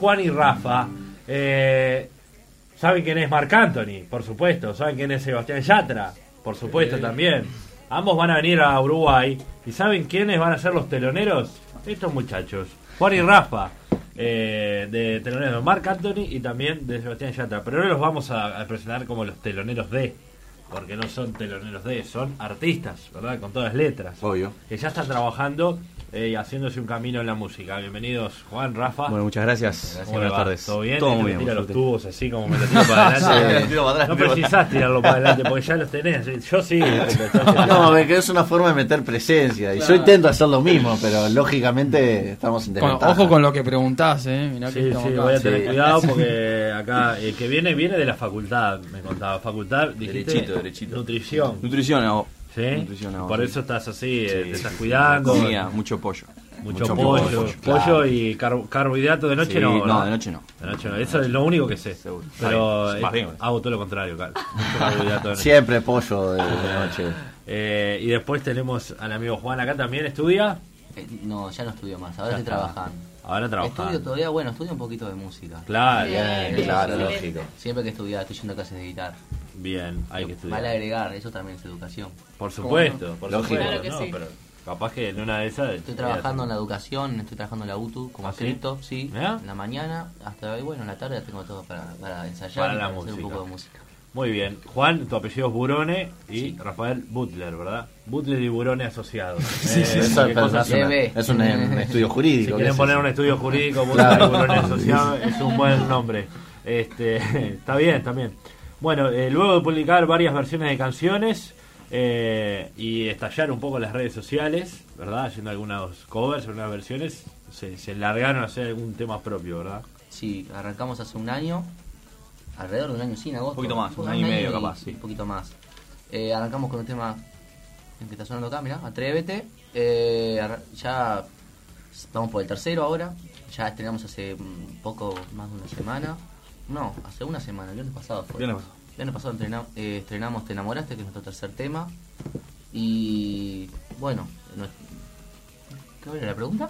Juan y Rafa. ¿Saben quién es Marc Anthony? Por supuesto. ¿Saben quién es Sebastián Yatra? Por supuesto también. Ambos van a venir a Uruguay. ¿Y saben quiénes van a ser los teloneros? Estos muchachos. Juan y Rafa. De teloneros de Marc Anthony y también de Sebastián Yatra. Pero no los vamos a presentar como los teloneros de... Porque no son teloneros de... Son artistas, ¿verdad? Con todas letras. Obvio. Que ya están trabajando... y haciéndose un camino en la música. Bienvenidos, Juan, Rafa. Bueno, muchas gracias. Buenas tardes. ¿Todo bien? Todo muy bien. Tira los tubos así como me lo tiro para adelante. No precisás tirarlo para adelante porque ya los tenés. Yo sí. No, que es una forma de meter presencia. Y yo intento hacer lo mismo, pero lógicamente estamos en desventaja. Ojo con lo que preguntás, Mirá sí, que voy a tener cuidado porque acá el que viene de la facultad, me contaba. Facultad, dijiste. Derechito. Nutrición. ¿Sí? Por eso estás así, te estás cuidando. Comida, mucho pollo. Mucho pollo claro. Y carbohidratos de noche no. No, de noche no. Eso es lo único que sé. Seguro. Pero hago todo lo contrario, claro. Siempre pollo de noche. Y después tenemos al amigo Juan acá también, ¿estudia? No, ya no estudio más, ahora estoy trabajando. Ahora trabajando. Estudio todavía, estudio un poquito de música. Claro, claro, lógico. Siempre que estudiar, estoy yendo a clases de guitarra. Bien, hay que estudiar. Vale agregar, eso también es educación. Por supuesto, lógico. Claro que sí. Pero capaz que en una de esas... Estoy trabajando en la educación, estoy trabajando en la UTU como escrito, sí, en la mañana, hasta hoy, en la tarde ya tengo todo para ensayar para y la hacer música. un poco de música. Muy bien. Juan, tu apellido es Burone y Rafael Butler, ¿verdad? Butler y Burone asociados. Es un estudio jurídico. Si quieren poner un estudio jurídico, Butler y Burone asociados, es un buen nombre. Está bien, también. Bueno, luego de publicar varias versiones de canciones y estallar un poco las redes sociales, ¿verdad? Haciendo algunos covers, algunas versiones, se largaron a hacer algún tema propio, ¿verdad? Sí, arrancamos hace un año. Alrededor de un año, sí, en agosto. Un poquito más, un año y medio capaz, sí. Un poquito más. Arrancamos con un tema que está sonando acá, mirá, Atrévete. Ya vamos por el tercero ahora. Ya estrenamos hace poco más de una semana. No, hace una semana, el viernes pasado fue. Viernes pasado estrenamos Te Enamoraste, que es nuestro tercer tema. Y bueno, ¿qué era la pregunta?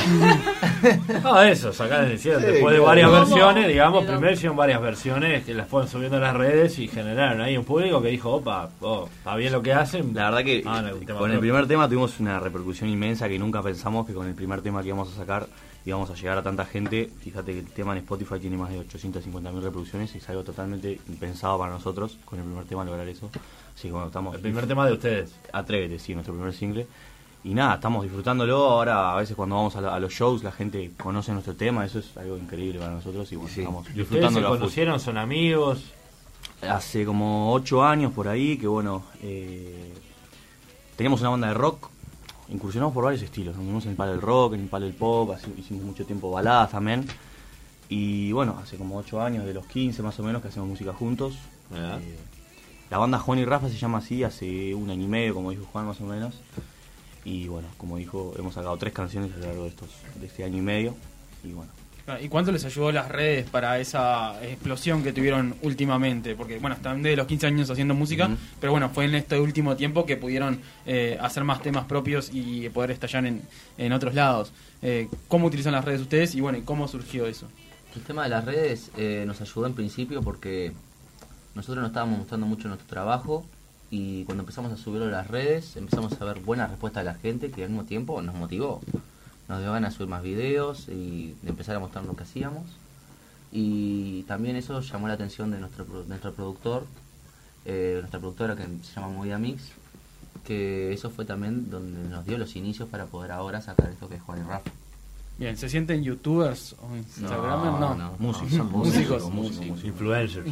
Eso, sacar después de varias versiones, digamos, primero hicieron varias versiones que las fueron subiendo a las redes y generaron ahí un público que dijo, está bien lo que hacen. La verdad que con el primer tema tuvimos una repercusión inmensa que nunca pensamos que con el primer tema que íbamos a sacar íbamos a llegar a tanta gente. Fíjate que el tema en Spotify tiene más de 850.000 reproducciones y es algo totalmente impensado para nosotros con el primer tema lograr eso. Así que bueno, estamos... El primer tema de ustedes. Atrévete, sí, nuestro primer single. Y nada, estamos disfrutándolo. Ahora a veces cuando vamos a los shows la gente conoce nuestro tema, eso es algo increíble para nosotros y bueno, estamos disfrutándolo. ¿Ustedes se conocieron? ¿Son amigos? Hace como 8 años por ahí que bueno, teníamos una banda de rock, incursionamos por varios estilos, nos movimos en el palo del rock, en el palo del pop, así, hicimos mucho tiempo baladas también. Y bueno, hace como 8 años, de los 15 más o menos, que hacemos música juntos. La banda Juan y Rafa se llama así, hace un año y medio, como dijo Juan más o menos. Y bueno, como dijo, hemos sacado 3 canciones a lo largo de este año y medio. Y bueno. ¿Y cuánto les ayudó las redes para esa explosión que tuvieron últimamente? Porque bueno, están de los 15 años haciendo música, pero bueno, fue en este último tiempo que pudieron hacer más temas propios y poder estallar en otros lados. ¿Cómo utilizan las redes ustedes y bueno, cómo surgió eso? El tema de las redes nos ayudó en principio porque nosotros no estábamos mostrando mucho nuestro trabajo. Y cuando empezamos a subirlo a las redes, empezamos a ver buena respuesta de la gente que al mismo tiempo nos motivó. Nos dio ganas de subir más videos y de empezar a mostrar lo que hacíamos. Y también eso llamó la atención de nuestro productor, nuestra productora que se llama Movida Mix, que eso fue también donde nos dio los inicios para poder ahora sacar esto que es Juan y Rafa. Bien, ¿se sienten youtubers o instagramers? No. Músicos. Influencers.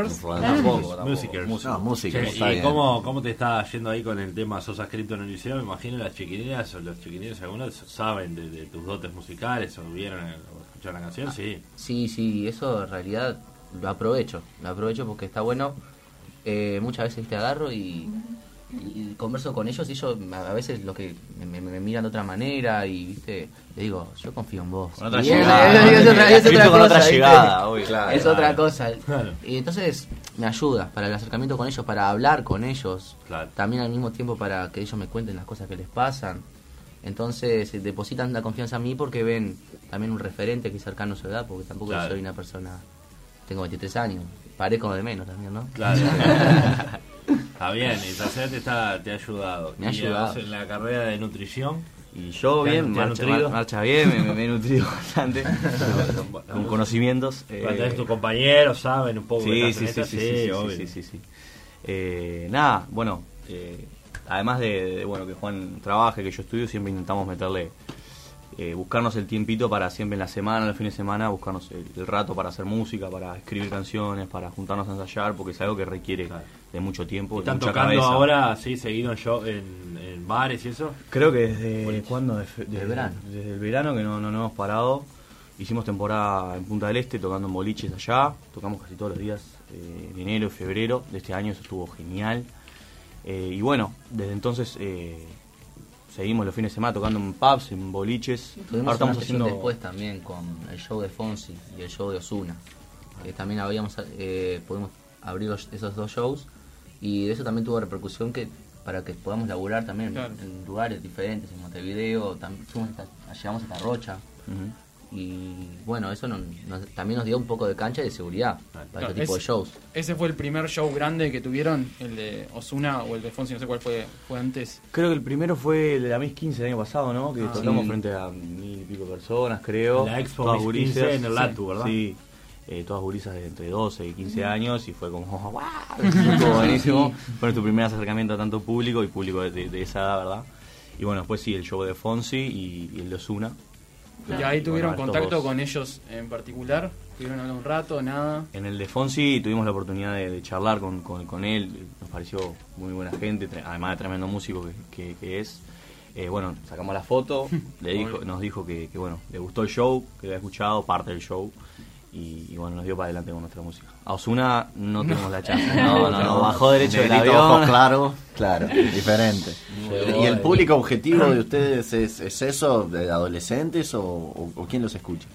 Músicos. ¿Y cómo te está yendo ahí con el tema? ¿Sos adscrito en el liceo? Me imagino las chiquilinas o los chiquilines algunos saben de tus dotes musicales o vieron o escucharon la canción, sí. Sí, eso en realidad lo aprovecho porque está bueno. Muchas veces te agarro y converso con ellos y ellos a veces lo que me miran de otra manera y viste, le digo, yo confío en vos. Con otra llegada. Es otra cosa. Claro. Y entonces me ayuda para el acercamiento con ellos, para hablar con ellos, claro. También al mismo tiempo para que ellos me cuenten las cosas que les pasan. Entonces depositan la confianza en mí porque ven también un referente que es cercano a su edad, porque tampoco Claro. soy una persona, tengo 23 años, parezco de menos también, ¿no? Claro. Está bien, y Tacer te ha ayudado. Me ha Y ayudado. vos en la carrera de nutrición. Y yo ¿Te bien, han marcha, nutrido? marcha bien, me he nutrido bastante, con conocimientos. Tenés tus compañeros, saben un poco de Sí, camioneta, obvio. sí. Nada, bueno, además de bueno que Juan trabaje, que yo estudio, siempre intentamos meterle, buscarnos el tiempito para siempre en la semana, los fines de semana, buscarnos el rato para hacer música, para escribir canciones, para juntarnos a ensayar, porque es algo que requiere de mucho tiempo, de ¿Están mucha tocando cabeza. ahora, así, seguido en bares y eso? Creo que desde ¿cuándo? Desde verano. Desde el verano que no hemos parado. Hicimos temporada en Punta del Este, tocando en boliches allá. Tocamos casi todos los días, de enero y febrero de este año, eso estuvo genial. Y bueno, desde entonces seguimos los fines de semana tocando en pubs, en boliches. Tuvimos Ahora estamos una sesión haciendo... después también con el show de Fonsi y el show de Ozuna. También pudimos abrir esos dos shows y eso también tuvo repercusión para que podamos laburar también Claro. en lugares diferentes, en Montevideo, llegamos hasta Rocha. Ujú. Y bueno, eso también nos dio un poco de cancha y de seguridad para Claro, este tipo de shows. Ese fue el primer show grande que tuvieron, el de Ozuna o el de Fonsi, no sé cuál fue antes. Creo que el primero fue el de la Miss 15 del año pasado, ¿no? Que tocamos sí. frente a 1000 y pico personas, creo. La Expo Todas Miss gurises. 15 en el Sí, Latu, ¿verdad? Sí. Todas gurisas de entre 12 y 15 años y fue como, ¡wow! Estuvo buenísimo. Fue nuestro primer acercamiento a tanto público y público de esa edad, ¿verdad? Y bueno, después sí, el show de Fonsi y el de Ozuna. Y ahí tuvieron Bueno, estos contacto dos. con ellos en particular, tuvieron hablando un rato, nada. En el de Fonsi tuvimos la oportunidad de charlar con él, nos pareció muy buena gente, además de tremendo músico que es. Bueno, sacamos la foto, nos dijo que bueno, le gustó el show, que había escuchado parte del show y bueno, nos dio para adelante con nuestra música. A Ozuna no tuvimos la chance, no, bajó derecho del Negrito, avión. ojos claros, claro, diferente. Llegó ¿Y el ahí. público objetivo de ustedes es eso, de adolescentes o quién los escucha?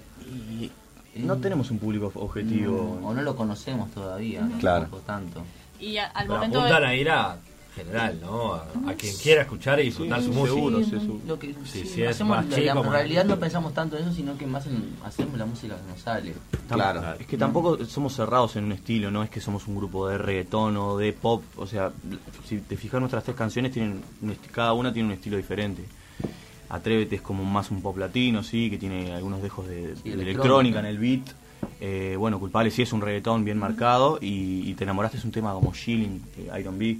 No tenemos un público objetivo. O no lo conocemos todavía, ¿no? Claro. Tampoco tanto. Y al Pero momento apuntan a ir a general, ¿no? A quien quiera escuchar y disfrutar su música. seguro, Sí, seguro. lo que, Sí, sí, si es hacemos, más la- chico, en más- realidad no pensamos tanto en eso, sino que más en hacemos la música que nos sale. Claro. Es que tampoco somos cerrados en un estilo, no es que somos un grupo de reggaetón o de pop, o sea, si te fijas nuestras tres canciones tienen cada una tiene un estilo diferente. Atrévete es como más un pop latino, sí, que tiene algunos dejos de Sí, electrónica en el beat. Bueno, Culpable sí es un reggaetón bien marcado y Te enamoraste es un tema como Chilling, Iron B.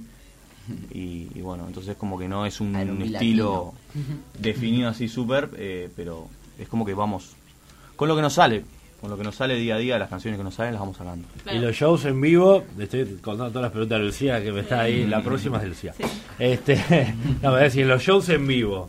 Y bueno, entonces como que no es un Iron B estilo definido así súper, pero es como que vamos con lo que nos sale día a día, las canciones que nos salen las vamos sacando. Y los shows en vivo, le estoy contando todas las preguntas de Lucía que me está ahí, la próxima es de Lucía. No, voy a decir, los shows en vivo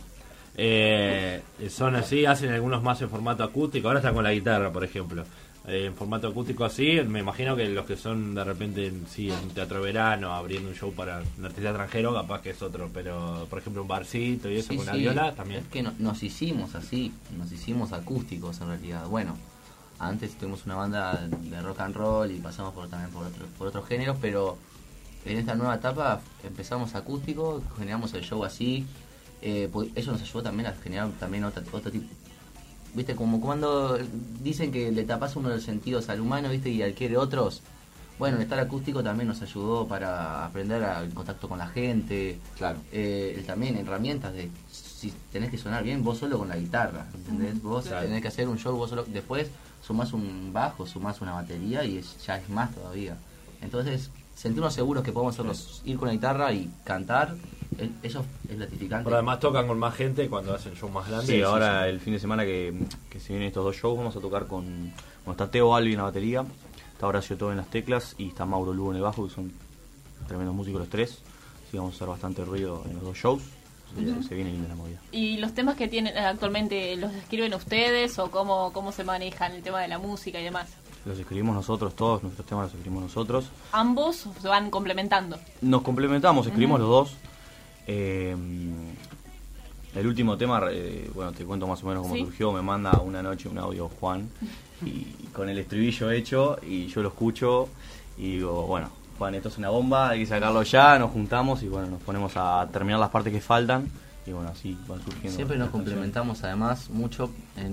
son así, hacen algunos más en formato acústico, ahora están con la guitarra, por ejemplo. En formato acústico así, me imagino que los que son de repente en Teatro Verano, abriendo un show para un artista extranjero, capaz que es otro, pero por ejemplo un barcito y eso Sí, con una sí, viola también. Es que nos hicimos así, nos hicimos acústicos en realidad. Bueno, antes tuvimos una banda de rock and roll y pasamos también por otros géneros, pero en esta nueva etapa empezamos acústico, generamos el show así. Eso nos ayudó también a generar también otro tipo. Viste, como cuando dicen que le tapas uno de los sentidos al humano, viste, y adquiere otros. Bueno, el estar acústico también nos ayudó para aprender el contacto con la gente. Claro. También herramientas de si tenés que sonar bien vos solo con la guitarra, ¿entendés? Vos tenés que hacer un show vos solo. Después sumás un bajo, sumás una batería y ya es más todavía. Entonces, sentirnos seguros que podemos nosotros ir con la guitarra y cantar, eso es gratificante. Pero además tocan con más gente cuando hacen shows más grandes. Sí, ahora el fin de semana que se vienen estos dos shows vamos a tocar bueno, está Teo Albi en la batería, está Horacio Todo en las teclas y está Mauro Lugo en el bajo, que son tremendos músicos los tres. Así vamos a hacer bastante ruido en los dos shows. Se viene linda la movida. ¿Y los temas que tienen actualmente los escriben ustedes o cómo se manejan el tema de la música y demás? Los escribimos nosotros, todos nuestros temas los escribimos nosotros. ¿Ambos se van complementando? Nos complementamos, escribimos los dos. El último tema, bueno, te cuento más o menos cómo Sí. surgió. Me manda una noche un audio Juan y con el estribillo hecho y yo lo escucho y digo, bueno, Juan, esto es una bomba, hay que sacarlo ya. Nos juntamos y bueno, nos ponemos a terminar las partes que faltan y bueno, así van surgiendo. Siempre nos las canciones. complementamos además mucho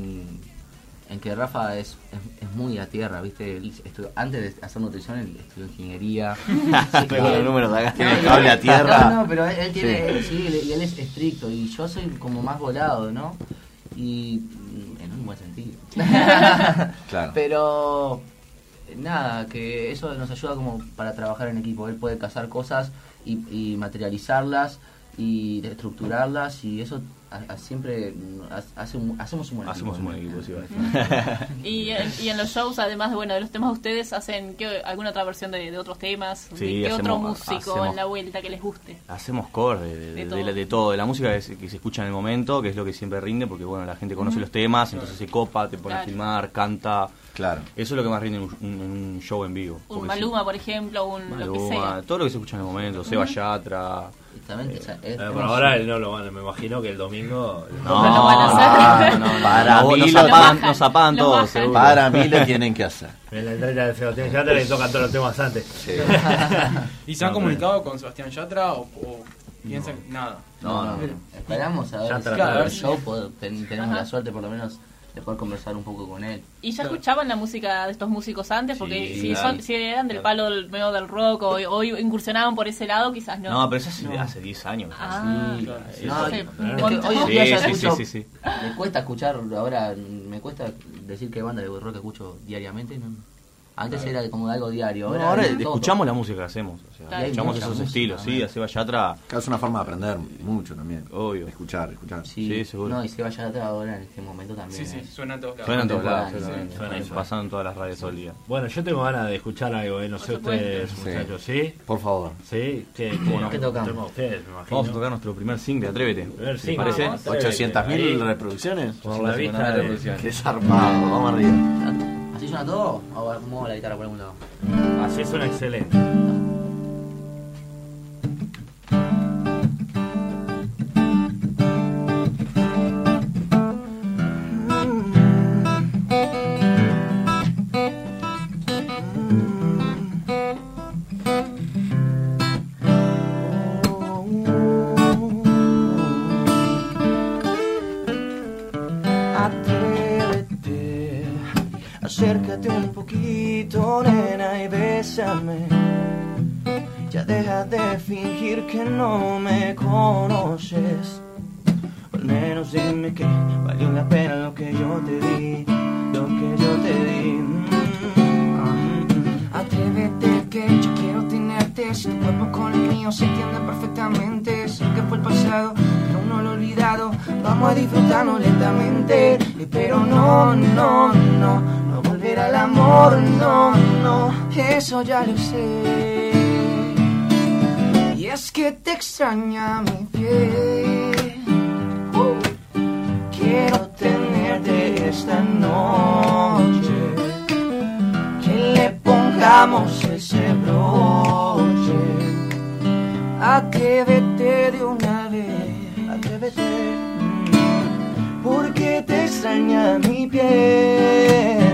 en que Rafa es muy a tierra, ¿viste? Él antes de hacer nutrición, él estudió ingeniería. Con los números acá, tiene el cable a tierra. No, pero él tiene, y él es estricto, y yo soy como más volado, ¿no? Y en un buen sentido. Claro. Pero nada, que eso nos ayuda como para trabajar en equipo. Él puede cazar cosas y materializarlas y estructurarlas, y eso siempre hacemos un buen equipo. Hacemos un buen equipo, sí, vale. Y en los shows, además de los temas de ustedes, ¿hacen alguna otra versión de otros temas? Sí, ¿Qué otro hacemos- músico hacemos- en la vuelta que les guste? Hacemos covers de todo, de la música que se escucha en el momento, que es lo que siempre rinde, porque bueno, la gente conoce los temas, entonces se copa, te pone a Claro. filmar, canta. Claro. Eso es lo que más rinde en un show en vivo. Un porque Maluma, por ejemplo, lo que Maluma, sea. todo lo que se escucha en el momento, Seba Yatra. Y también, Por ahora no lo van, me imagino que el domingo... No lo van a hacer. Para mí nos lo- apagan, nos apagan Lo todos, bajan. seguro. Para mí lo tienen que hacer. En la entrega de Sebastián Yatra le tocan todos los temas antes. Sí. ¿Y se han No, comunicado con Sebastián Yatra o piensan nada? No. Esperamos a ver Ya si trataron. el show tenemos Ajá. la suerte por lo menos de poder conversar un poco con él. ¿Y ya escuchaban la música de estos músicos antes? Porque Sí, si, claro. si eran del palo medio del rock o incursionaban por ese lado, quizás no. No, pero eso hace 10 años. Ah, Sí, claro. no, Sí, es un que montón. hoy en día ya Sí, escucho, sí. me cuesta escuchar ahora, me cuesta decir qué banda de rock escucho diariamente. ¿No? Antes era como de algo diario. No, ahora es todo. escuchamos la música que hacemos, o sea, Claro. escuchamos Hay mucha esos música, estilos, sí, ¿no? a Seba Yatra, Es una forma de aprender mucho también. obvio. Escuchar. Sí, Sí, seguro. No, y se vaya atrás ahora en este momento también. Sí, sí, suena a todos lados. Suenan en todos lados, Sí, suenan, suena eso. pasan en todas las radios todo el día. Bueno, yo tengo ganas de escuchar algo, no sé Por supuesto. ustedes, Sí. muchachos, ¿sí? Por favor. ¿Sí? ¿Qué ¿Qué tocamos? tema ustedes, me imagino? Vamos a tocar nuestro primer single, Atrévete. Primer ¿Te single. parece? Vamos. 800.000 reproducciones. Por la vista de... Qué zarpado. Vamos arriba. ¿Así suena todo? ¿O muevo la guitarra por algún lado? Así suena excelente. Atrévete, acércate un poquito, nena, y bésame. Ya deja de fingir que no me conoces. O al menos dime que valió la pena lo que yo te di, lo que yo te di. Atrévete que yo quiero tenerte. Si tu cuerpo con el mío se entiende perfectamente. Sé que fue el pasado, pero no lo he olvidado. Vamos a disfrutarnos lentamente. Pero no volverá al amor, no. Eso ya lo sé. Y es que te extraña mi piel. Quiero tenerte esta noche. Que le pongamos ese broche. Atrévete de una vez. Atrévete, porque te extraña mi piel.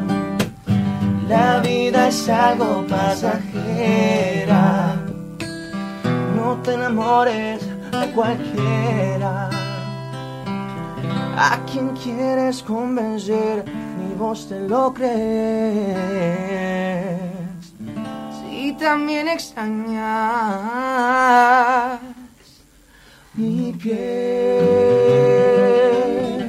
La vida es algo pasajera. No te enamores de cualquiera. A quien quieres convencer, ni vos te lo crees. Si también extrañas Mi piel.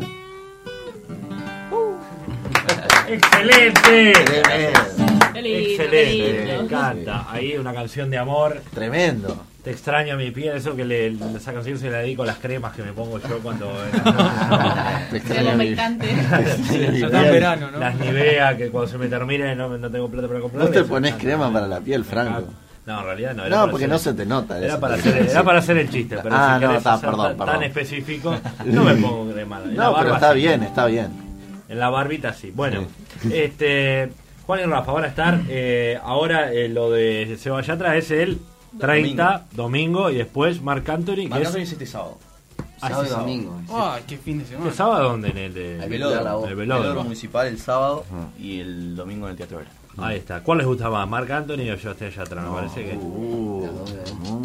¡Excelente! Qué lindo, Excelente, qué me lindo. encanta. Ahí una canción de amor. Tremendo. Te extraño mi piel, eso que esa canción se la dedico a las cremas que me pongo yo cuando... Te Crema extraño mi- humectante. Ya está en verano, ¿no? Las Nivea, que cuando se me termine no tengo plata para comprar. Vos te pones crema para la piel, Franco. No, en realidad no. Era No, para porque hacer- no se te nota eso. Era para hacer el chiste, pero Ah, si no, querés está, ser perdón. tan específico, no me pongo crema. En la No, pero barba está sí. bien, está bien. En la barbita sí. Bueno, Juan y Rafa van a estar. Ahora lo de Seba Yatra es el 30, domingo, y después Marc Anthony, que es... este sábado. Sábado y ese domingo. Ay, qué fin de semana. ¿Este sábado dónde? En el de... El el velódromo. velódromo. municipal el sábado y el domingo en el Teatro Vera. Ahí está. ¿Cuál les gusta más? ¿Marc Anthony o Sebastián Yatra? Me parece que... Las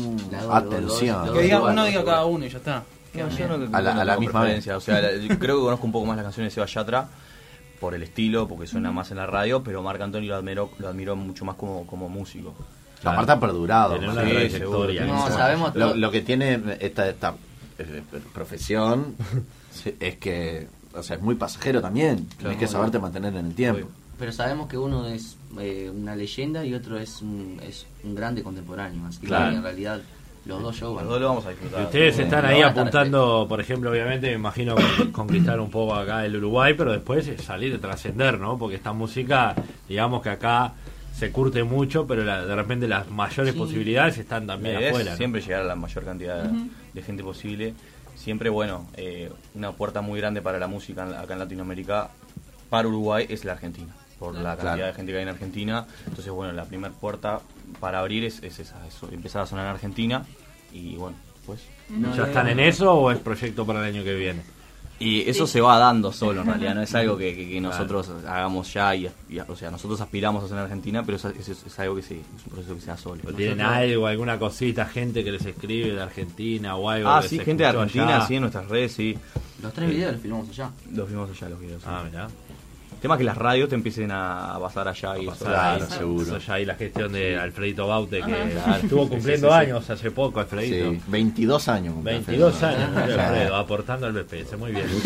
Atención. Que diga uno, diga cada uno y ya está. No, yo no, A la tengo misma preferencia. O sea, yo creo que conozco un poco más las canciones de Seba Yatra por el estilo, porque suena más en la radio, pero Marc Anthony lo admiro mucho más como músico. Aparte ha perdurado. Tiene una Sí, trayectoria. seguro. No, sabemos Lo que tiene esta profesión es que, o sea, es muy pasajero también. Tienes que saberte mantener en el tiempo. Pero sabemos que uno es una leyenda y otro es un grande contemporáneo. Así Claro. que en realidad los dos shows Los dos lo vamos a disfrutar. Y ustedes están Lo ahí van a estar apuntando, por ejemplo, obviamente, me imagino, conquistar un poco acá el Uruguay, pero después salir de trascender, ¿no? Porque esta música, digamos que acá se curte mucho, pero de repente las mayores posibilidades están también La idea es afuera, ¿no? siempre llegar a la mayor cantidad de gente posible. Siempre, bueno, una puerta muy grande para la música acá en Latinoamérica, para Uruguay, es la Argentina. Por la cantidad de gente que hay en Argentina. Entonces, bueno, la primera puerta para abrir es esa, empezar a sonar en Argentina. Y bueno, pues... ¿Ya están en eso o es proyecto para el año que viene? Y eso se va dando solo, en realidad, no es algo que nosotros hagamos ya, o sea, nosotros aspiramos a hacer en Argentina, pero es algo que es un proceso que se da solo. ¿Tienen algo, alguna cosita, gente que les escribe de Argentina o algo? que Sí, se gente de escuchó Argentina, allá? sí, en nuestras redes, sí. Los 3 videos los filmamos allá. Los vimos allá, los videos. Sí. Mirá. El tema es que las radios te empiecen a pasar allá y eso. Claro, seguro. Eso ya hay la gestión de Alfredito Baute, que Ajá. estuvo cumpliendo años hace poco, Alfredito. Sí, 22 años. 22 años, Sí. Alfredo, aportando al BPS, muy bien.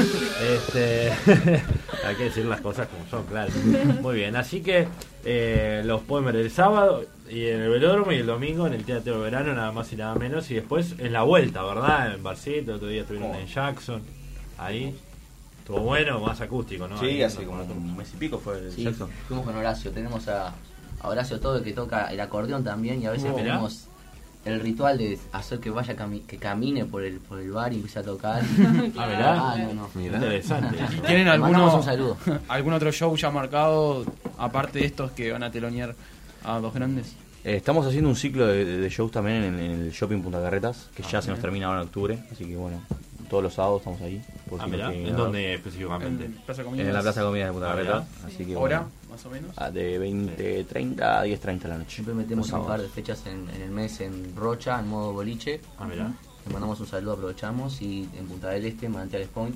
Hay que decir las cosas como son, claro. Muy bien, así que los pueden ver el sábado y en el velódromo y el domingo en el Teatro de Verano, nada más y nada menos. Y después en la vuelta, ¿verdad? En Barcito, otro día estuvieron en Jackson, ahí. Estuvo bueno, más acústico, ¿no? Sí, Ahí, hace como un mes y pico fue el Sí, Jackson. fuimos con Horacio. Tenemos a Horacio Todo, que toca el acordeón también, y a veces Mirá. tenemos el ritual de hacer que vaya que camine por el bar y empiece a tocar. mirá. No. Mirá. Interesante. ¿Y tienen Mandamos alguno, un saludo. algún otro show ya marcado, aparte de estos que van a telonear a Dos Grandes? Estamos haciendo un ciclo de shows también en el Shopping Punta Carretas, que ya se nos termina ahora en octubre, así que bueno, todos los sábados estamos ahí. Por si Mirá. no tiene ¿En nada. dónde específicamente? En Plaza Comidas. En la Plaza de Comidas de Punta Carretas, así que ¿Hora, bueno, más o menos? de 20:30 a 10:30 de la noche. Siempre metemos Los un par sábados. de fechas en el mes en Rocha, en modo boliche. Mirá. Le mandamos un saludo, aprovechamos. Y en Punta del Este, Manantiales Point.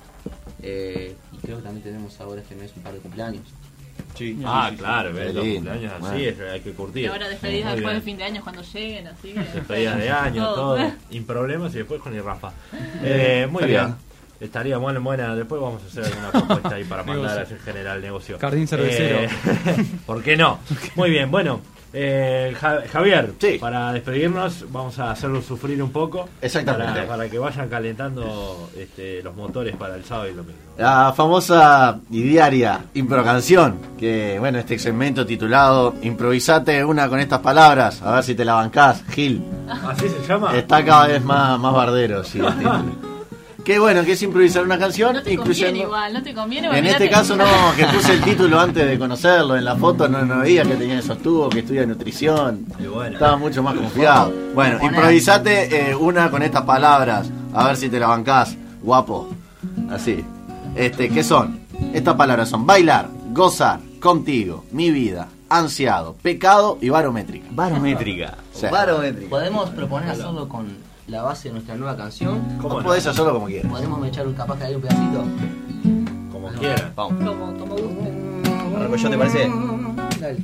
Y creo que también tenemos ahora este mes un par de cumpleaños. Sí. Claro, Qué ver los lindo. cumpleaños así, Bueno. hay que curtir. Y ahora despedidas Muy después bien. del fin de año cuando lleguen, así que... Despedidas de año, todo, sin problemas y después con el Rafa. Muy Estaría. bien. Estaría buena, después vamos a hacer alguna propuesta ahí para mandar a ese general negocio. Jardín cervecero. ¿Por qué no? Muy bien, bueno. Javier, Sí. para despedirnos vamos a hacerlo sufrir un poco. Exactamente. Para que vayan calentando los motores para el sábado y el domingo. La famosa y diaria improcanción, que bueno, este segmento titulado Improvisate una con estas palabras, a ver si te la bancás, Gil. ¿Así se llama? Está cada vez más bardero, sí, el título. Qué bueno, que es improvisar una canción, No te conviene igual, no te conviene. En olvídate. este caso no, que puse el título antes de conocerlo, en la foto no veía que tenía esos tubos, que estudia nutrición, Y bueno. estaba mucho más confiado. Bueno, improvisate una con estas palabras, a ver si te la bancás, guapo. Así. ¿Qué son? Estas palabras son bailar, gozar, contigo, mi vida, ansiado, pecado y barométrica. Barométrica. Sí. Podemos proponer hacerlo con la base de nuestra nueva canción. ¿Cómo podés hacerlo como quieras? Podemos echar capaz que hay un pedacito. Como quieran. Vamos. Como guste. Arranco yo, ¿te parece? Dale.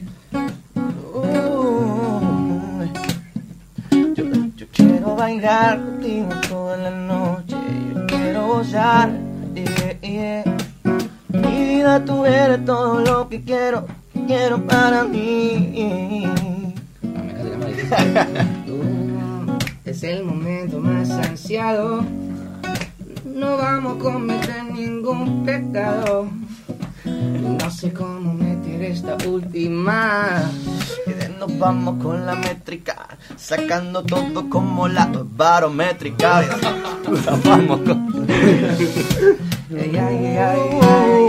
Yo quiero bailar contigo toda la noche. Yo quiero gozar. Mi vida, tú eres todo lo que quiero para mí. Es el momento más ansiado. No vamos a cometer ningún pecado. No sé cómo meter esta última. Nos vamos con la métrica, sacando todo como la barométrica. Vamos con... Ay, ay, ay, ay.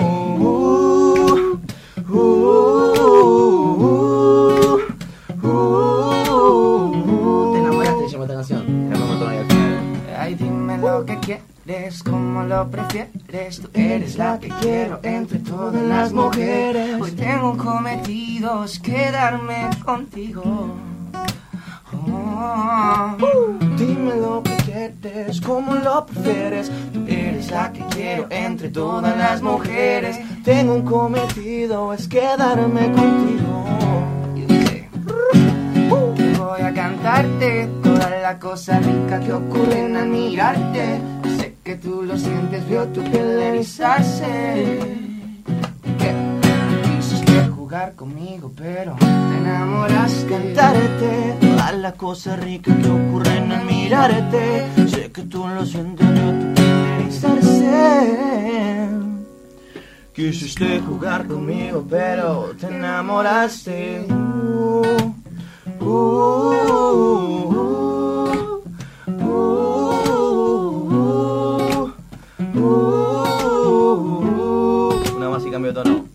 Te enamoraste, se llama esta canción. Ay, dime lo que quieres, cómo lo prefieres. Tú eres la que quiero entre todas las mujeres. Hoy tengo un cometido, es quedarme contigo. Oh, Dime lo que quieres, cómo lo prefieres. Tú eres la que quiero entre todas las mujeres. Tengo un cometido, es quedarme contigo. Y dice, voy a cantarte todas las cosas ricas que ocurren al mirarte. Sé que tú lo sientes, veo tu piel erizarse. ¿Qué? Quisiste jugar conmigo, pero te enamoraste. Cantarte todas las cosas ricas que ocurren al mirarte. Sé que tú lo sientes, veo tu piel erizarse. Quisiste jugar conmigo, pero te enamoraste. Una más y cambio de tono.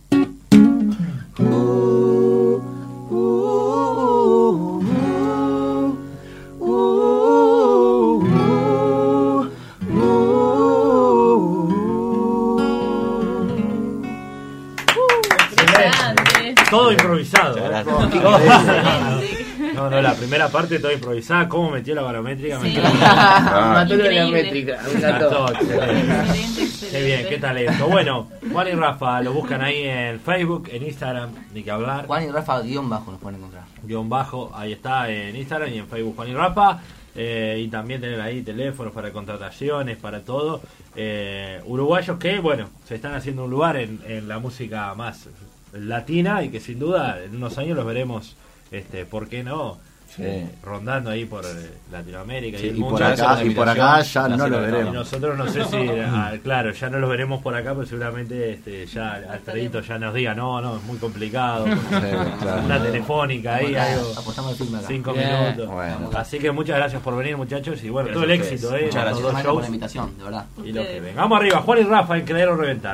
Todo improvisado. Gracias. No, la primera parte todo improvisada. ¿Cómo metió la barométrica? Sí. Mató la Increíble. métrica. Me encantó. Excelente. Qué bien, qué talento. Bueno, Juan y Rafa lo buscan ahí en Facebook, en Instagram, ni que hablar. Juan y Rafa _, nos pueden encontrar. _, ahí está en Instagram y en Facebook Juan y Rafa. Y también tener ahí teléfonos para contrataciones, para todo. Uruguayos que, bueno, se están haciendo un lugar en la música más latina y que sin duda en unos años los veremos, ¿por qué no? Sí. Rondando ahí por Latinoamérica Sí, y el y mundo. por acá ya no lo Y veremos. nosotros no sé si, claro, ya no los veremos por acá, pero seguramente ya Alfredito ya nos diga, no, es muy complicado. claro. Una telefónica ahí, algo, Apostamos el filme acá. 5 Bien. minutos. Bueno. Así que muchas gracias por venir, muchachos, y bueno, Gracias todo el a ustedes. éxito, Muchas los gracias. dos Por shows la invitación, de verdad. y lo que ven. Vamos arriba, Juan y Rafa en Creer o Reventar.